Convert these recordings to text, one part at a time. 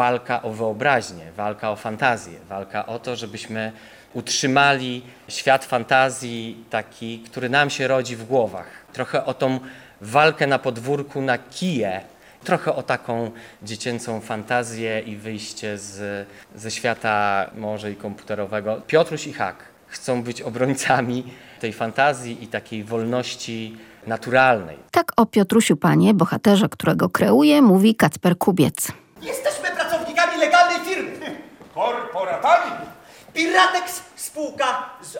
walka o wyobraźnię, walka o fantazję, walka o to, żebyśmy utrzymali świat fantazji taki, który nam się rodzi w głowach. Trochę o tą walkę na podwórku na kije, trochę o taką dziecięcą fantazję i wyjście ze świata może i komputerowego. Piotruś i Hak chcą być obrońcami tej fantazji i takiej wolności naturalnej. Tak o Piotrusiu Panie, bohaterze, którego kreuje, mówi Kacper Kubiec. Jesteśmy pracownikami legalnej firmy. Korporatami. Piratex spółka z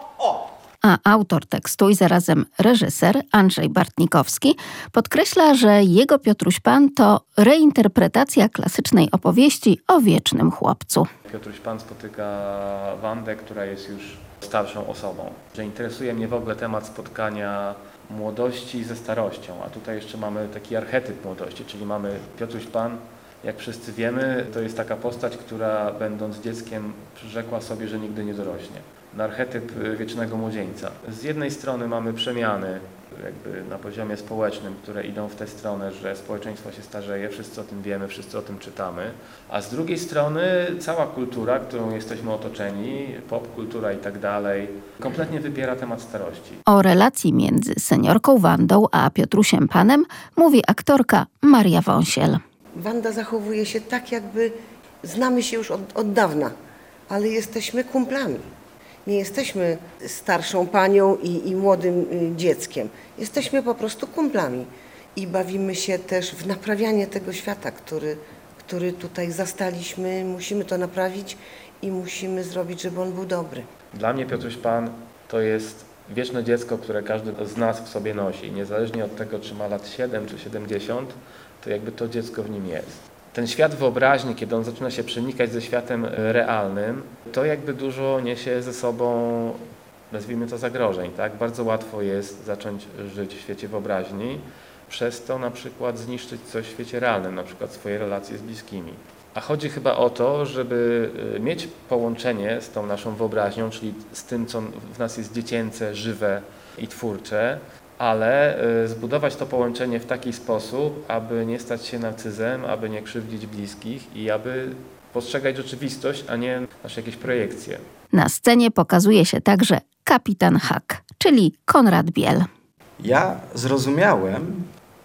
OO. A autor tekstu i zarazem reżyser Andrzej Bartnikowski podkreśla, że jego Piotruś Pan to reinterpretacja klasycznej opowieści o wiecznym chłopcu. Piotruś Pan spotyka Wandę, która jest już starszą osobą. Że interesuje mnie w ogóle temat spotkania młodości ze starością, a tutaj jeszcze mamy taki archetyp młodości, czyli mamy Piotruś Pan, jak wszyscy wiemy, to jest taka postać, która będąc dzieckiem przyrzekła sobie, że nigdy nie dorośnie. Archetyp wiecznego młodzieńca. Z jednej strony mamy przemiany jakby na poziomie społecznym, które idą w tę stronę, że społeczeństwo się starzeje, wszyscy o tym wiemy, wszyscy o tym czytamy, a z drugiej strony cała kultura, którą jesteśmy otoczeni, popkultura i tak dalej, kompletnie wypiera temat starości. O relacji między seniorką Wandą a Piotrusiem Panem mówi aktorka Maria Wąsiel. Wanda zachowuje się tak, jakby znamy się już od dawna, ale jesteśmy kumplami. Nie jesteśmy starszą panią i młodym dzieckiem. Jesteśmy po prostu kumplami i bawimy się też w naprawianie tego świata, który tutaj zastaliśmy. Musimy to naprawić i musimy zrobić, żeby on był dobry. Dla mnie Piotruś Pan to jest wieczne dziecko, które każdy z nas w sobie nosi. Niezależnie od tego, czy ma lat 7 czy 70, to jakby to dziecko w nim jest. Ten świat wyobraźni, kiedy on zaczyna się przenikać ze światem realnym, to jakby dużo niesie ze sobą, nazwijmy to, zagrożeń. Tak? Bardzo łatwo jest zacząć żyć w świecie wyobraźni, przez to na przykład zniszczyć coś w świecie realnym, na przykład swoje relacje z bliskimi. A chodzi chyba o to, żeby mieć połączenie z tą naszą wyobraźnią, czyli z tym, co w nas jest dziecięce, żywe i twórcze, ale zbudować to połączenie w taki sposób, aby nie stać się narcyzem, aby nie krzywdzić bliskich i aby postrzegać rzeczywistość, a nie nasze jakieś projekcje. Na scenie pokazuje się także kapitan Hak, czyli Konrad Biel. Ja zrozumiałem,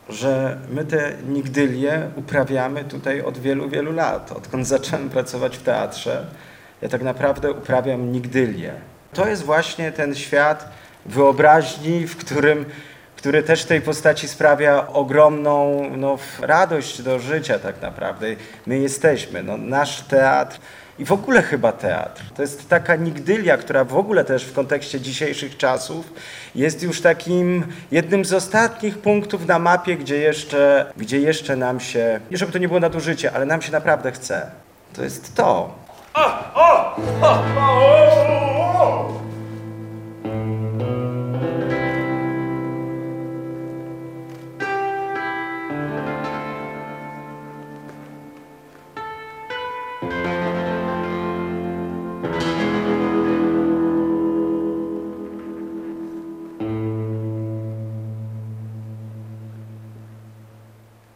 że my te nigdylie uprawiamy tutaj od wielu, wielu lat. Odkąd zacząłem pracować w teatrze, ja tak naprawdę uprawiam nigdylię. To jest właśnie ten świat wyobraźni, który też tej postaci sprawia ogromną radość do życia tak naprawdę. My jesteśmy, nasz teatr i w ogóle chyba teatr. To jest taka nigdylia, która w ogóle też w kontekście dzisiejszych czasów jest już takim jednym z ostatnich punktów na mapie, gdzie jeszcze nam się, nie żeby to nie było nadużycie, ale nam się naprawdę chce. To jest to. O!